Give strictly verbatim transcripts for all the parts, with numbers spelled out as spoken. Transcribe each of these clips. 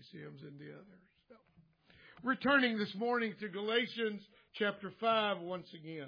these hymns and the others. So, returning this morning to Galatians chapter five once again.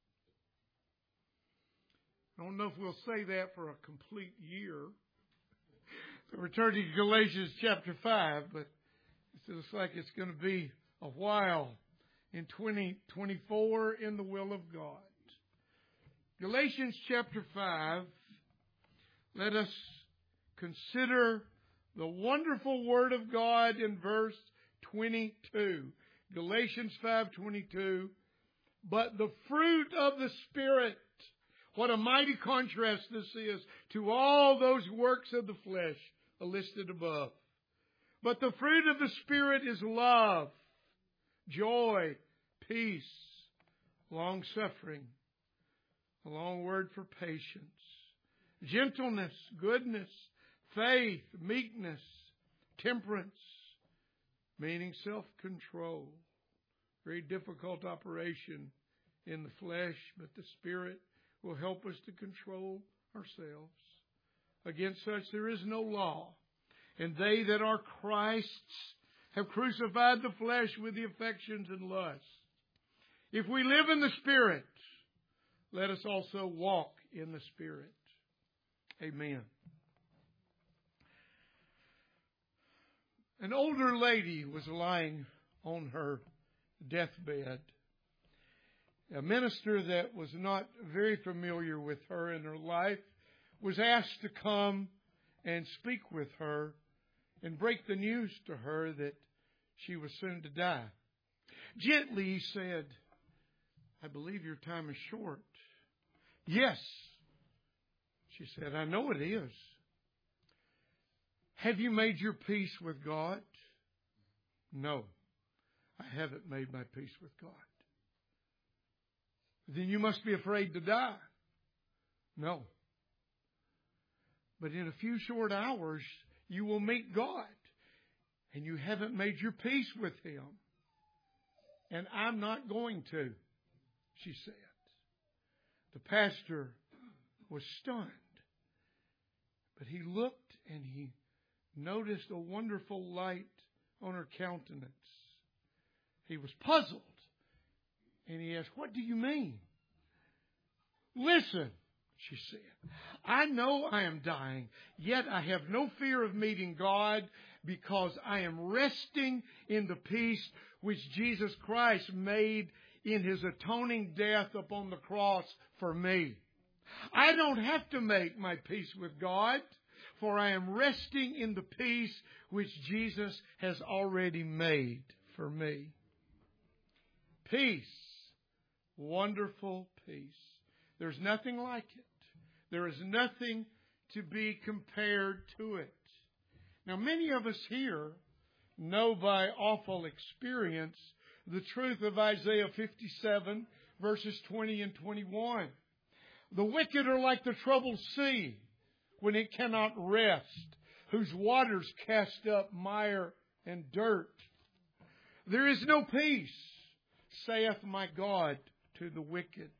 I don't know if we'll say that for a complete year. So returning to Galatians chapter five, but it looks like it's going to be a while in twenty twenty-four in the will of God. Galatians chapter five, let us consider the wonderful Word of God in verse twenty-two. Galatians five twenty-two. But the fruit of the Spirit, what a mighty contrast this is to all those works of the flesh listed above. But the fruit of the Spirit is love, joy, peace, long-suffering, a long word for patience, gentleness, goodness, faith, meekness, temperance, meaning self-control. Very difficult operation in the flesh, but the Spirit will help us to control ourselves. Against such there is no law. And they that are Christ's have crucified the flesh with the affections and lusts. If we live in the Spirit, let us also walk in the Spirit. Amen. An older lady was lying on her deathbed. A minister that was not very familiar with her in her life was asked to come and speak with her and break the news to her that she was soon to die. Gently he said, I believe your time is short. Yes, she said, I know it is. Have you made your peace with God? No, I haven't made my peace with God. Then you must be afraid to die. No. But in a few short hours, you will meet God. And you haven't made your peace with Him. And I'm not going to, she said. The pastor was stunned. But he looked and he noticed a wonderful light on her countenance. He was puzzled. And he asked, what do you mean? Listen, she said, I know I am dying, yet I have no fear of meeting God because I am resting in the peace which Jesus Christ made in His atoning death upon the cross for me. I don't have to make my peace with God, for I am resting in the peace which Jesus has already made for me. Peace. Wonderful peace. There's nothing like it. There is nothing to be compared to it. Now, many of us here know by awful experience the truth of Isaiah fifty-seven, verses twenty and twenty-one. The wicked are like the troubled sea when it cannot rest, whose waters cast up mire and dirt. There is no peace, saith my God, to the wicked.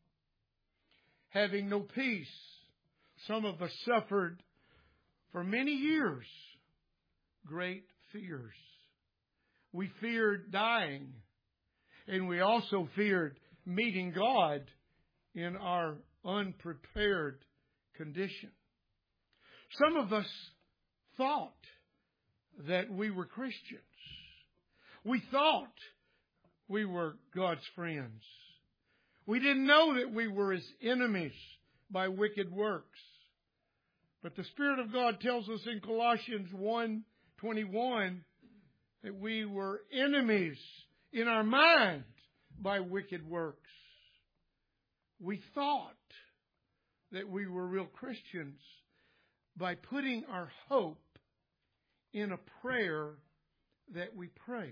Having no peace, some of us suffered for many years great fears. We feared dying, and we also feared meeting God in our unprepared condition. Some of us thought that we were Christians. We thought we were God's friends. We didn't know that we were His enemies by wicked works. But the Spirit of God tells us in Colossians one twenty-one that we were enemies in our mind by wicked works. We thought that we were real Christians by putting our hope in a prayer that we prayed.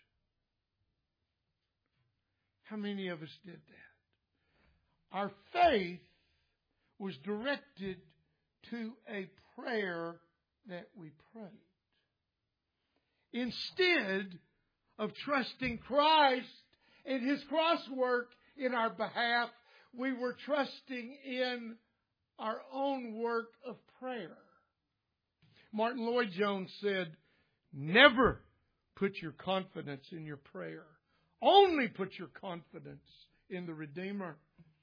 How many of us did that? Our faith was directed to a prayer that we prayed. Instead of trusting Christ and His cross work in our behalf, we were trusting in our own work of prayer. Martin Lloyd-Jones said, Never put your confidence in your prayer. Only put your confidence in the Redeemer.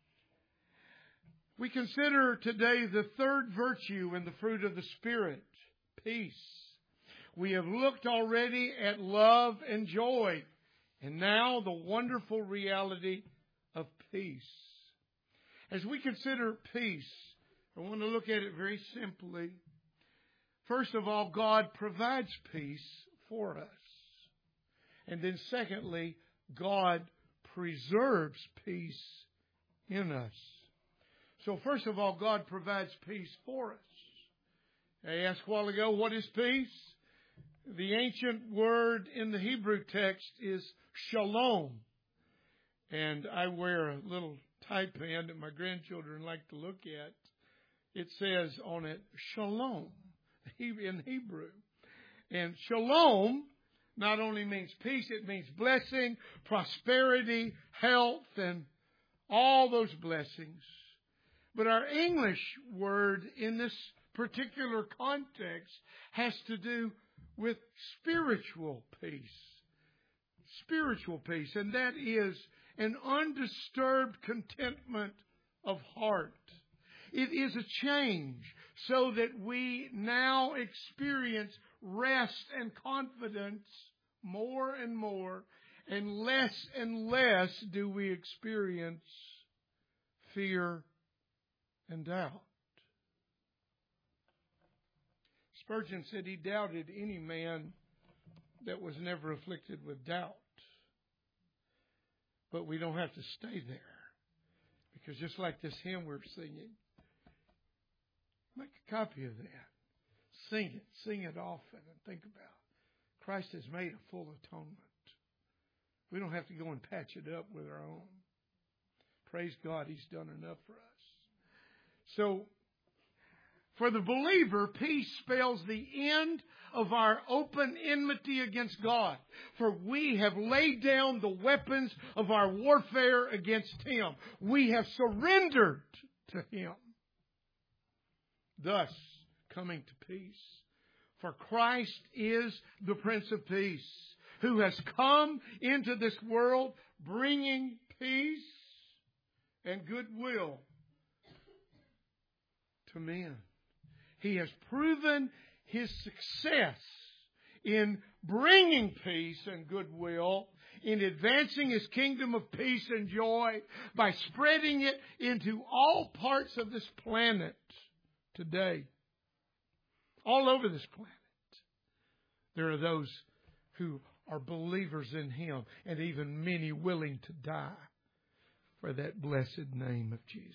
We consider today the third virtue in the fruit of the Spirit, peace. We have looked already at love and joy, and now the wonderful reality of peace. As we consider peace, I want to look at it very simply. First of all, God provides peace for us. And then secondly, God preserves peace in us. So first of all, God provides peace for us. I asked a while ago, what is peace? The ancient word in the Hebrew text is shalom. And I wear a little tie pen that my grandchildren like to look at. It says on it, shalom, in Hebrew. And shalom not only means peace, it means blessing, prosperity, health, and all those blessings. But our English word in this particular context has to do with spiritual peace. Spiritual peace. And that is an undisturbed contentment of heart. It is a change so that we now experience rest and confidence more and more, and less and less do we experience fear and doubt. Spurgeon said he doubted any man that was never afflicted with doubt. But we don't have to stay there. Because just like this hymn we're singing, make a copy of that. Sing it. Sing it often and think about it. Christ has made a full atonement. We don't have to go and patch it up with our own. Praise God, He's done enough for us. So, for the believer, peace spells the end of our open enmity against God. For we have laid down the weapons of our warfare against Him. We have surrendered to Him. Thus, coming to peace. For Christ is the Prince of Peace, who has come into this world bringing peace and goodwill to men. He has proven His success in bringing peace and goodwill, in advancing His kingdom of peace and joy by spreading it into all parts of this planet today. All over this planet. There are those who are believers in Him, and even many willing to die for that blessed name of Jesus.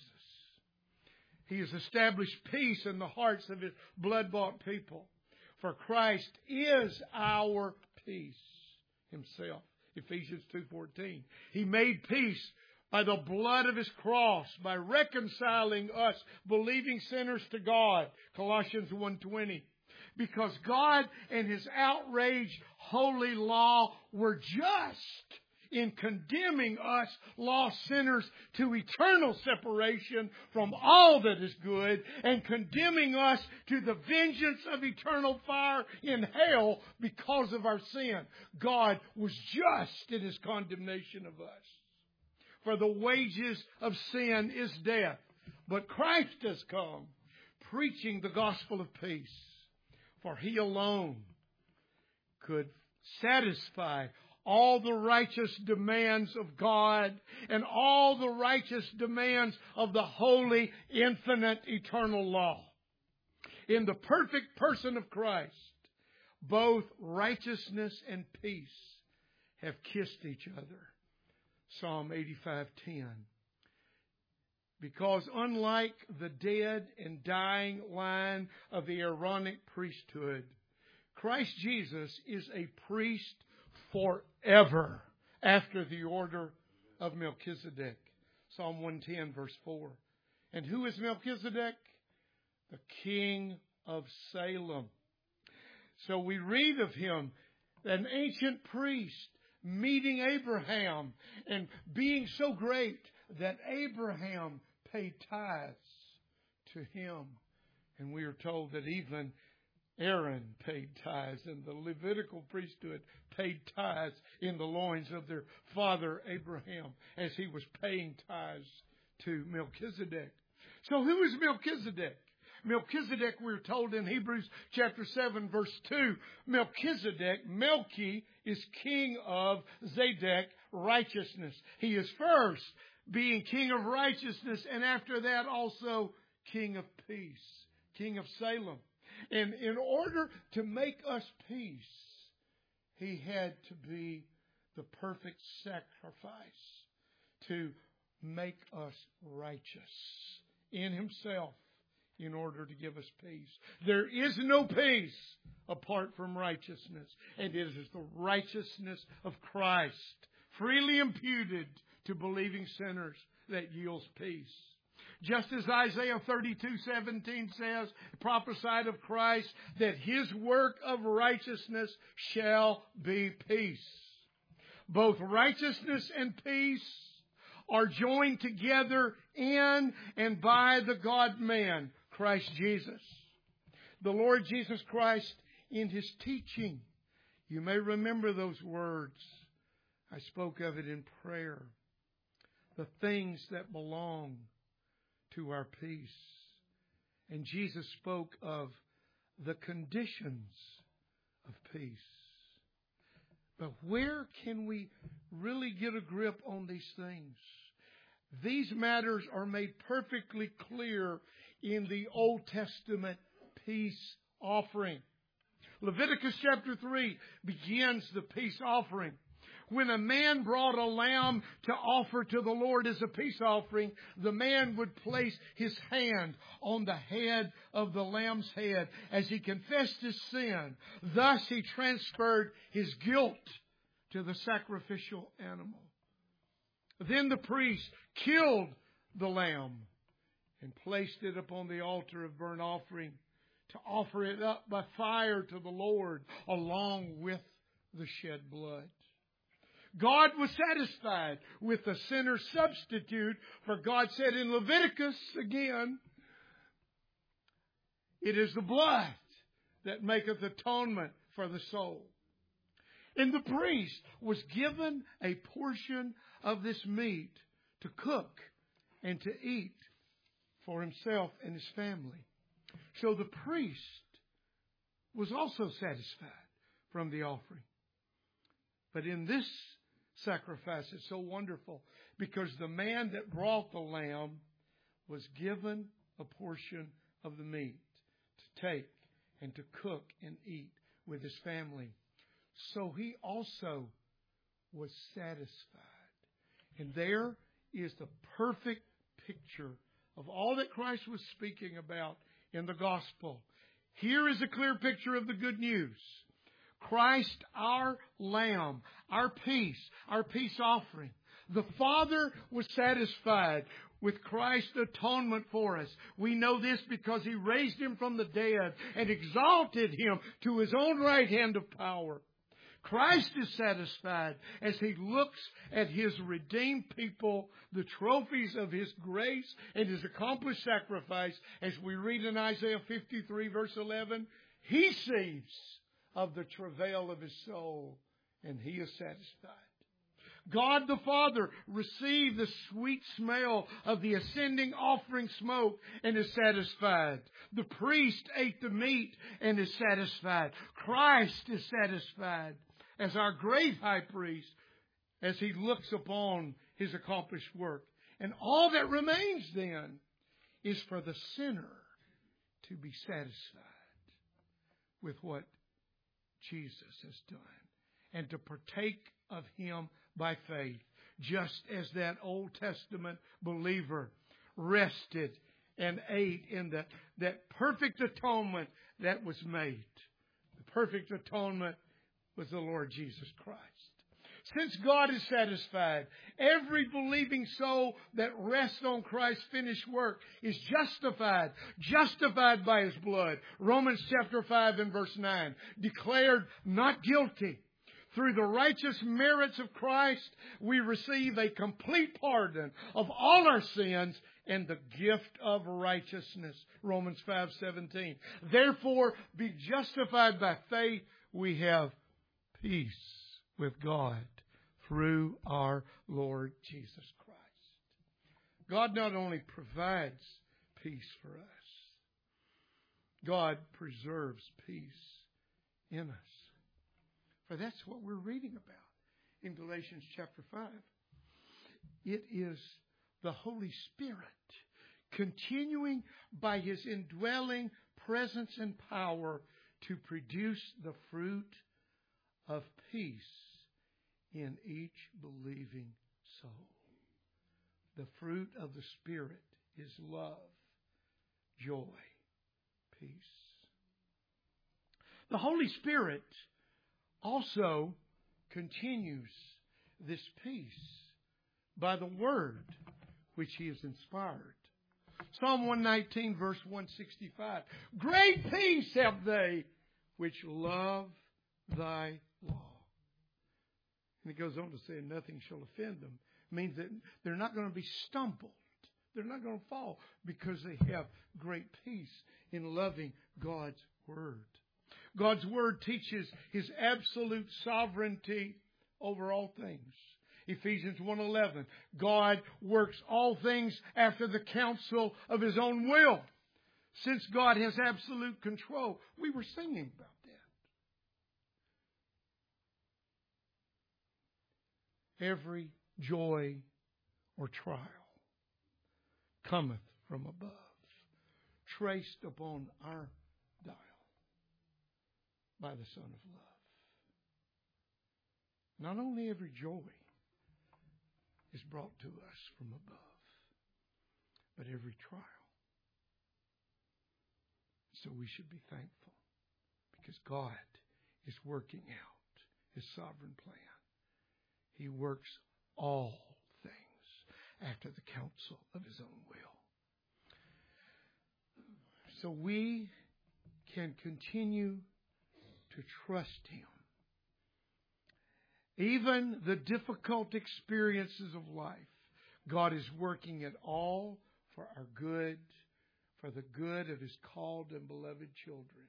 He has established peace in the hearts of His blood-bought people. For Christ is our peace Himself. Ephesians two fourteen. He made peace by the blood of His cross, by reconciling us, believing sinners, to God. Colossians one twenty. Because God and His outraged holy law were just in condemning us, lost sinners, to eternal separation from all that is good, and condemning us to the vengeance of eternal fire in hell because of our sin. God was just in His condemnation of us. For the wages of sin is death. But Christ has come, preaching the gospel of peace. For He alone could satisfy all the righteous demands of God and all the righteous demands of the holy, infinite, eternal law. In the perfect person of Christ, both righteousness and peace have kissed each other. Psalm eighty-five ten. Because unlike the dead and dying line of the Aaronic priesthood, Christ Jesus is a priest forever after the order of Melchizedek. Psalm one ten verse four. And who is Melchizedek? The king of Salem. So we read of him, an ancient priest, meeting Abraham and being so great that Abraham paid tithes to him. And we are told that even Aaron paid tithes, and the Levitical priesthood paid tithes in the loins of their father Abraham as he was paying tithes to Melchizedek. So who is Melchizedek? Melchizedek, we're told in Hebrews chapter seven, verse two, Melchizedek, Melchi, is king of Zedek, righteousness. He is first being king of righteousness, and after that also king of peace, king of Salem. And in order to make us peace, he had to be the perfect sacrifice to make us righteous in himself in order to give us peace. There is no peace apart from righteousness, and it is the righteousness of Christ, freely imputed to believing sinners, that yields peace. Just as Isaiah thirty-two seventeen says, prophesied of Christ, that his work of righteousness shall be peace. Both righteousness and peace are joined together in and by the God-man, Christ Jesus. The Lord Jesus Christ, in his teaching, you may remember those words. I spoke of it in prayer. The things that belong to our peace. And Jesus spoke of the conditions of peace. But where can we really get a grip on these things? These matters are made perfectly clear in the Old Testament peace offering. Leviticus chapter three begins the peace offering. When a man brought a lamb to offer to the Lord as a peace offering, the man would place his hand on the head of the lamb's head as he confessed his sin. Thus he transferred his guilt to the sacrificial animal. Then the priest killed the lamb and placed it upon the altar of burnt offering to offer it up by fire to the Lord along with the shed blood. God was satisfied with the sinner's substitute, for God said in Leviticus again, it is the blood that maketh atonement for the soul. And the priest was given a portion of this meat to cook and to eat for himself and his family. So the priest was also satisfied from the offering. But in this sacrifice, it's so wonderful because the man that brought the lamb was given a portion of the meat to take and to cook and eat with his family. So he also was satisfied. And there is the perfect picture of all that Christ was speaking about in the gospel. Here is a clear picture of the good news. Christ, our Lamb, our peace, our peace offering. The Father was satisfied with Christ's atonement for us. We know this because He raised Him from the dead and exalted Him to His own right hand of power. Christ is satisfied as He looks at His redeemed people, the trophies of His grace and His accomplished sacrifice. As we read in Isaiah fifty-three verse eleven, He sees of the travail of His soul, and He is satisfied. God the Father received the sweet smell of the ascending offering smoke and is satisfied. The priest ate the meat and is satisfied. Christ is satisfied as our great high priest as He looks upon His accomplished work. And all that remains then is for the sinner to be satisfied with what Jesus has done and to partake of Him by faith, just as that Old Testament believer rested and ate in that, that perfect atonement that was made. The perfect atonement was the Lord Jesus Christ. Since God is satisfied, every believing soul that rests on Christ's finished work is justified, justified by His blood. Romans chapter five and verse nine, declared not guilty. Through the righteous merits of Christ, we receive a complete pardon of all our sins and the gift of righteousness. Romans five seventeen. Therefore, be justified by faith, we have peace with God through our Lord Jesus Christ. God not only provides peace for us, God preserves peace in us. For that's what we're reading about in Galatians chapter five. It is the Holy Spirit continuing by His indwelling presence and power to produce the fruit of peace in each believing soul. The fruit of the Spirit is love, joy, peace. The Holy Spirit also continues this peace by the Word which He has inspired. Psalm one nineteen, verse one sixty-five. Great peace have they which love Thy law. And it goes on to say, nothing shall offend them. It means that they're not going to be stumbled. They're not going to fall because they have great peace in loving God's Word. God's Word teaches His absolute sovereignty over all things. Ephesians one eleven. God works all things after the counsel of His own will. Since God has absolute control. We were singing about that. Every joy or trial cometh from above, traced upon our dial by the Son of Love. Not only every joy is brought to us from above, but every trial. So we should be thankful because God is working out His sovereign plan. He works all things after the counsel of His own will. So we can continue to trust Him. Even the difficult experiences of life, God is working it all for our good, for the good of His called and beloved children.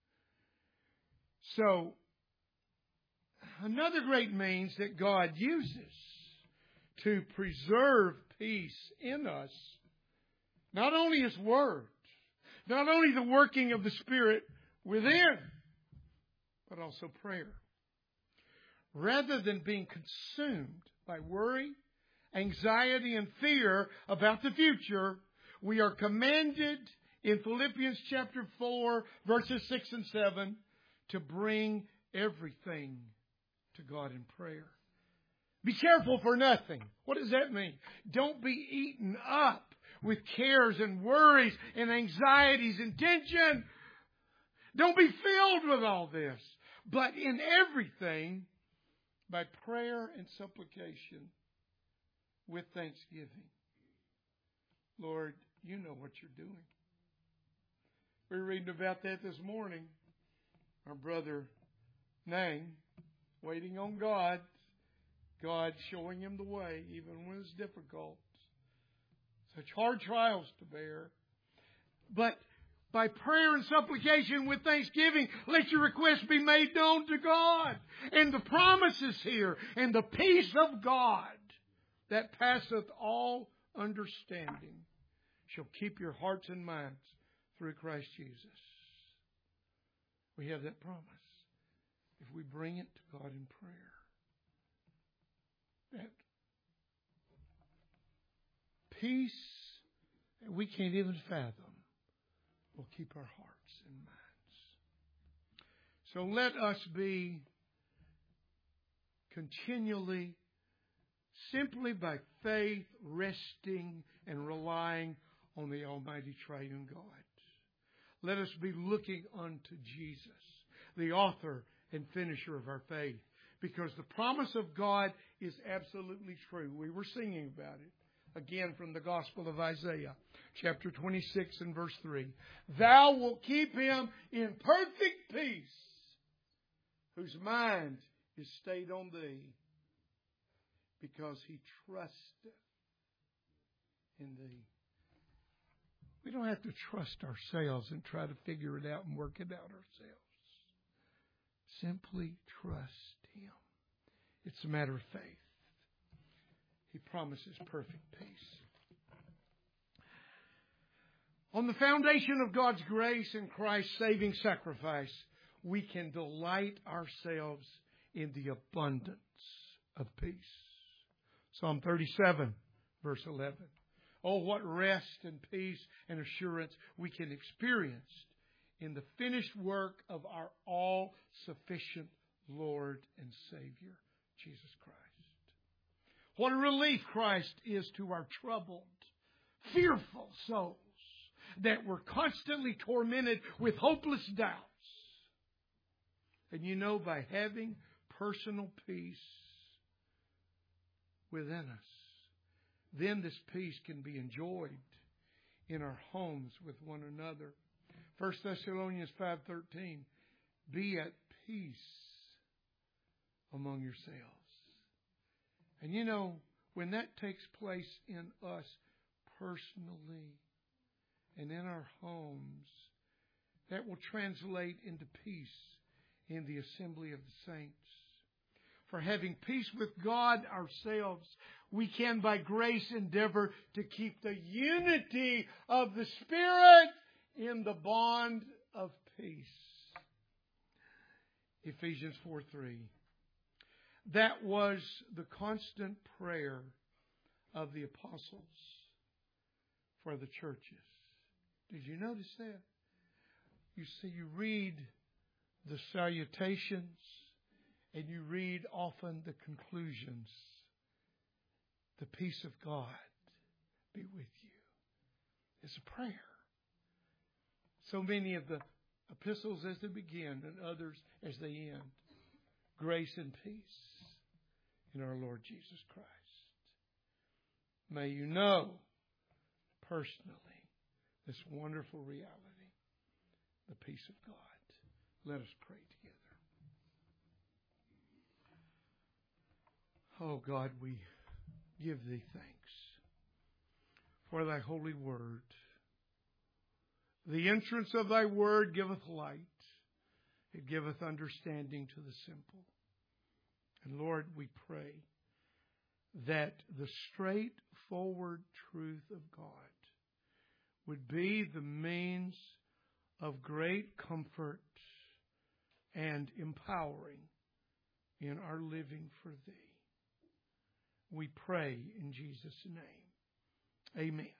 So, another great means that God uses to preserve peace in us, not only His Word, not only the working of the Spirit within, but also prayer. Rather than being consumed by worry, anxiety, and fear about the future, we are commanded in Philippians chapter four, verses six and seven, to bring everything to God in prayer. Be careful for nothing. What does that mean? Don't be eaten up with cares and worries and anxieties and tension. Don't be filled with all this. But in everything, by prayer and supplication with thanksgiving. Lord, you know what you're doing. We were reading about that this morning. Our brother Nang, waiting on God. God showing him the way, even when it's difficult. Such hard trials to bear. But by prayer and supplication with thanksgiving, let your requests be made known to God. And the promises here, and the peace of God that passeth all understanding shall keep your hearts and minds through Christ Jesus. We have that promise if we bring it to God in prayer. That peace that we can't even fathom will keep our hearts and minds. So let us be continually, simply by faith, resting and relying on the Almighty Triune God. Let us be looking unto Jesus, the author and finisher of our faith, because the promise of God is absolutely true. We were singing about it. Again from the Gospel of Isaiah, chapter twenty-six and verse three. Thou wilt keep him in perfect peace, whose mind is stayed on thee, because he trusteth in thee. We don't have to trust ourselves and try to figure it out and work it out ourselves. Simply trust Him. It's a matter of faith. He promises perfect peace. On the foundation of God's grace and Christ's saving sacrifice, we can delight ourselves in the abundance of peace. Psalm thirty-seven, verse eleven. Oh, what rest and peace and assurance we can experience in the finished work of our all-sufficient Lord and Savior, Jesus Christ. What a relief Christ is to our troubled, fearful souls that were constantly tormented with hopeless doubts. And you know, by having personal peace within us, then this peace can be enjoyed in our homes with one another. First Thessalonians five thirteen, be at peace among yourselves. And you know, when that takes place in us personally and in our homes, that will translate into peace in the assembly of the saints. For having peace with God ourselves, we can by grace endeavor to keep the unity of the Spirit in the bond of peace. Ephesians four three. That was the constant prayer of the apostles for the churches. Did you notice that? You see, you read the salutations and you read often the conclusions. The peace of God be with you. It's a prayer. So many of the epistles as they begin and others as they end. Grace and peace in our Lord Jesus Christ. May you know personally this wonderful reality, the peace of God. Let us pray together. Oh God, we give Thee thanks for Thy holy word. The entrance of Thy word giveth light. It giveth understanding to the simple. And Lord, we pray that the straightforward truth of God would be the means of great comfort and empowering in our living for Thee. We pray in Jesus' name. Amen.